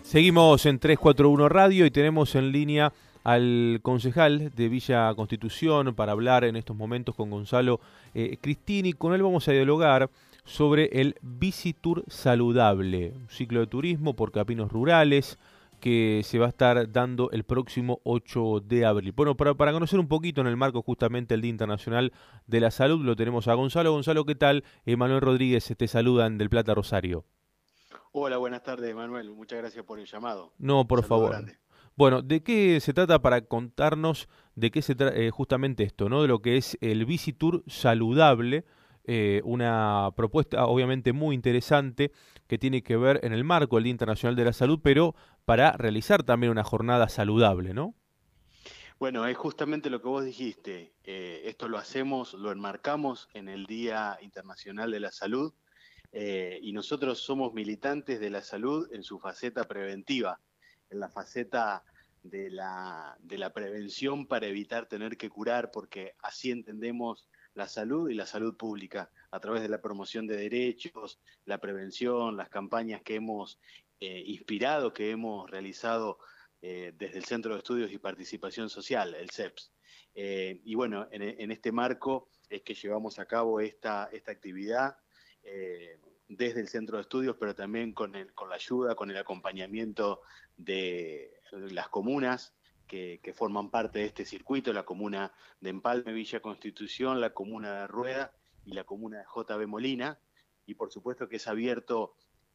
Seguimos en 341 Radio y tenemos en línea al concejal de Villa Constitución para hablar en estos momentos con Gonzalo Cristini. Con él vamos a dialogar sobre el Bicitour Saludable, un ciclo de turismo por caminos rurales que se va a estar dando el próximo 8 de abril. Bueno, para conocer un poquito en el marco justamente del Día Internacional de la Salud, lo tenemos a Gonzalo. Gonzalo, ¿qué tal? Manuel Rodríguez te saludan del Plata Rosario. Hola, buenas tardes, Manuel. Muchas gracias por el llamado. No, Un por saludo favor. grande. Bueno, ¿de qué se trata para contarnos de qué se trata justamente esto, ¿no? De lo que es el Bicitour Saludable, una propuesta obviamente muy interesante que tiene que ver en el marco del Día Internacional de la Salud, pero para realizar también una jornada saludable, ¿no? Bueno, es justamente lo que vos dijiste. Esto lo hacemos, lo enmarcamos en el Día Internacional de la Salud y nosotros somos militantes de la salud en su faceta preventiva, en la faceta de la prevención para evitar tener que curar, porque así entendemos la salud y la salud pública, a través de la promoción de derechos, la prevención, las campañas que hemos inspirado, que hemos realizado desde el Centro de Estudios y Participación Social, el CEPS. Y bueno, en este marco es que llevamos a cabo esta actividad desde el Centro de Estudios, pero también con la ayuda, con el acompañamiento de las comunas que forman parte de este circuito, la comuna de Empalme, Villa Constitución, la comuna de Rueda y la comuna de JB Molina, y por supuesto que es abierto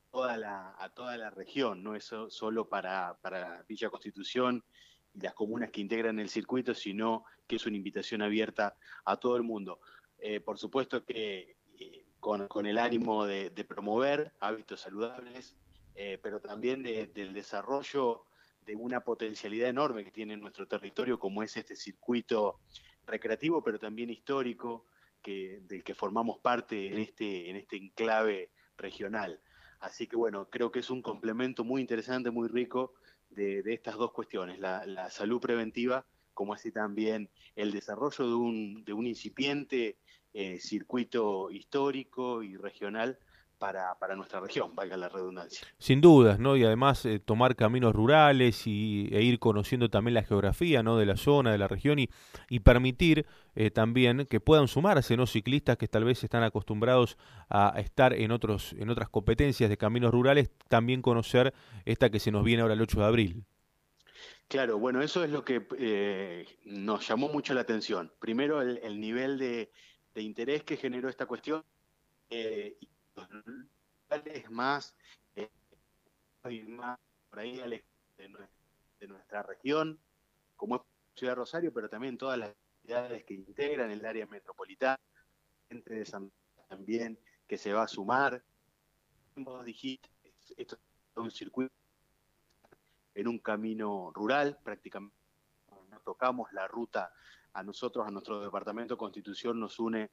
a toda la región, no es solo para Villa Constitución y las comunas que integran el circuito, sino que es una invitación abierta a todo el mundo. Por supuesto que con el ánimo de promover hábitos saludables, pero también del desarrollo de una potencialidad enorme que tiene nuestro territorio, como es este circuito recreativo, pero también histórico, del que formamos parte en este enclave regional. Así que bueno, creo que es un complemento muy interesante, muy rico de estas dos cuestiones, la salud preventiva, como así también el desarrollo de un incipiente circuito histórico y regional para nuestra región, valga la redundancia. Sin dudas, ¿no? Y además tomar caminos rurales e ir conociendo también la geografía, ¿no? De la zona, de la región y permitir también que puedan sumarse, ¿no? Ciclistas que tal vez están acostumbrados a estar en otras competencias de caminos rurales, también conocer esta que se nos viene ahora el 8 de abril. Claro, bueno, eso es lo que nos llamó mucho la atención. Primero, el nivel de interés que generó esta cuestión, y los lugares más, eh, más por ahí de nuestra región, como es Ciudad Rosario, pero también todas las ciudades que integran el área metropolitana, gente de San también que se va a sumar. Vos dijiste, esto es un circuito en un camino rural, prácticamente no tocamos la ruta. A nosotros, a nuestro departamento Constitución, nos une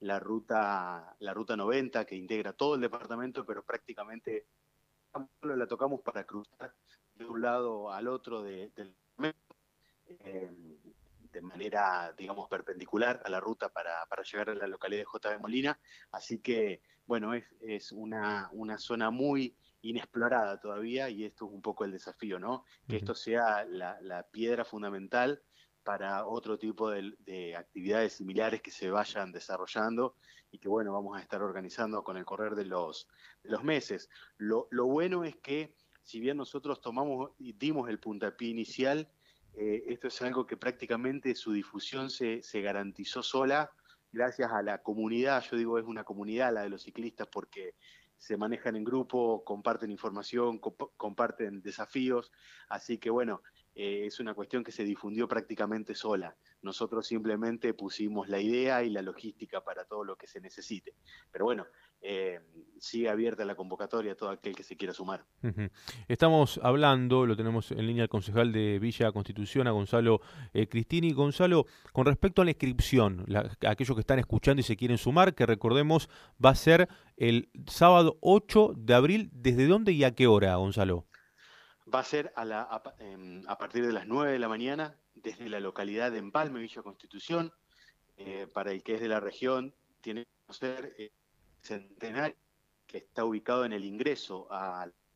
la ruta 90, que integra todo el departamento, pero prácticamente solo la tocamos para cruzar de un lado al otro del departamento, eh, de manera, digamos, perpendicular a la ruta para llegar a la localidad de JB Molina. Así que, bueno, es una zona muy inexplorada todavía, y esto es un poco el desafío, ¿no? Que Ujú. esto sea la piedra fundamental para otro tipo de actividades similares que se vayan desarrollando y que, bueno, vamos a estar organizando con el correr de los meses. Lo bueno es que, si bien nosotros tomamos y dimos el puntapié inicial, esto es algo que prácticamente su difusión se garantizó sola gracias a la comunidad. Yo digo, es una comunidad la de los ciclistas, porque se manejan en grupo, comparten información, comparten desafíos, así que bueno, es una cuestión que se difundió prácticamente sola. Nosotros simplemente pusimos la idea y la logística para todo lo que se necesite. Pero bueno, eh, sigue abierta la convocatoria a todo aquel que se quiera sumar. Ujú. Estamos hablando, lo tenemos en línea al concejal de Villa Constitución, a Gonzalo Cristini. Gonzalo, con respecto a la inscripción, aquellos que están escuchando y se quieren sumar, que recordemos va a ser el sábado 8 de abril, ¿desde dónde y a qué hora, Gonzalo? Va a ser a partir de las 9 de la mañana, desde la localidad de Empalme, Villa Constitución. Para el que es de la región, tiene que conocer Centenario, que está ubicado en el ingreso a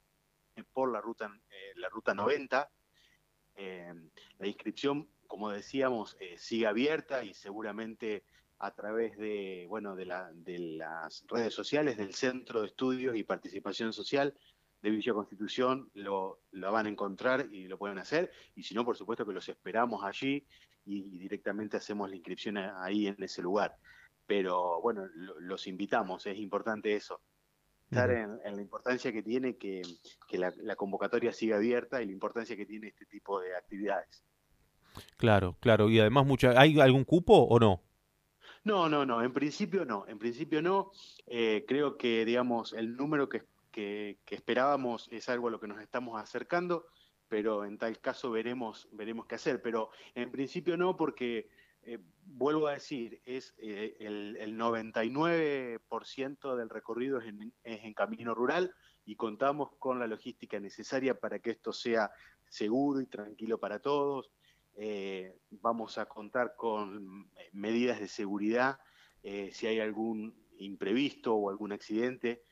por la ruta 90. La inscripción, como decíamos, sigue abierta y seguramente a través de las redes sociales del Centro de Estudios y Participación Social de Villa Constitución lo van a encontrar y lo pueden hacer. Y si no, por supuesto que los esperamos allí y directamente hacemos la inscripción ahí en ese lugar. Pero bueno, los invitamos, es importante eso, estar en la importancia que tiene que la convocatoria siga abierta y la importancia que tiene este tipo de actividades. Claro, claro. Y además, ¿hay algún cupo o no? No, en principio no, en principio no. Creo que, digamos, el número que esperábamos es algo a lo que nos estamos acercando, pero en tal caso veremos qué hacer. Pero en principio no, porque, vuelvo a decir, el 99% del recorrido es en camino rural y contamos con la logística necesaria para que esto sea seguro y tranquilo para todos. Vamos a contar con medidas de seguridad si hay algún imprevisto o algún accidente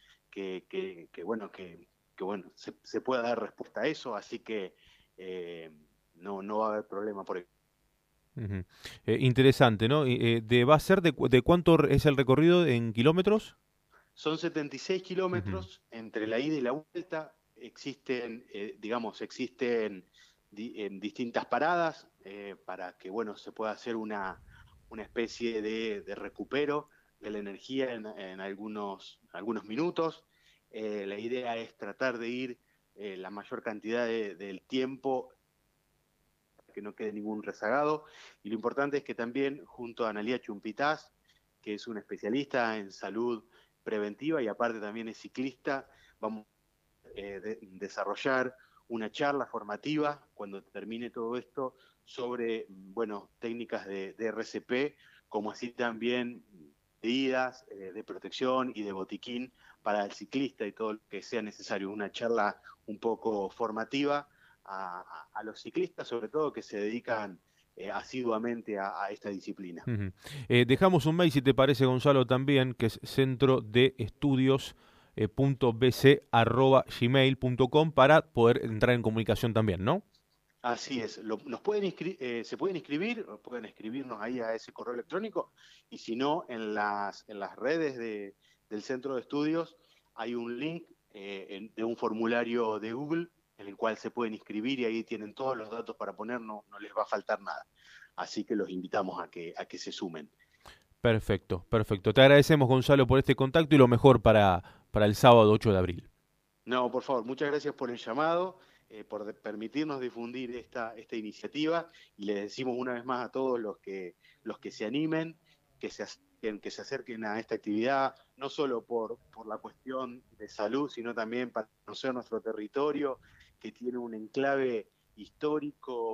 que se pueda dar respuesta a eso, así que no va a haber problema por ello. Ujú. Interesante, ¿no? ¿Va a ser de cuánto es el recorrido en kilómetros? Son 76 Ujú. kilómetros entre la ida y la vuelta. Existen en distintas paradas para que se pueda hacer una especie de recupero de la energía en algunos minutos. La idea es tratar de ir la mayor cantidad del tiempo, que no quede ningún rezagado. Y lo importante es que también, junto a Analía Chumpitaz, que es una especialista en salud preventiva y aparte también es ciclista, vamos a desarrollar una charla formativa cuando termine todo esto sobre técnicas de RCP, como así también medidas de protección y de botiquín para el ciclista y todo lo que sea necesario. Una charla un poco formativa a los ciclistas, sobre todo que se dedican asiduamente a esta disciplina. Ujú. Dejamos un mail, si te parece, Gonzalo, también, que es centro de estudios .bc@gmail.com para poder entrar en comunicación también, ¿no? Así es, se pueden inscribir, pueden escribirnos ahí a ese correo electrónico y si no, en las redes del Centro de Estudios hay un link de un formulario de Google en el cual se pueden inscribir y ahí tienen todos los datos para poner, no les va a faltar nada. Así que los invitamos a que se sumen. Perfecto, perfecto. Te agradecemos, Gonzalo, por este contacto y lo mejor para el sábado 8 de abril. No, por favor, muchas gracias por el llamado, por permitirnos difundir esta iniciativa y les decimos una vez más a todos los que se animen, que se acerquen a esta actividad, no solo por la cuestión de salud, sino también para conocer nuestro territorio, que tiene un enclave histórico,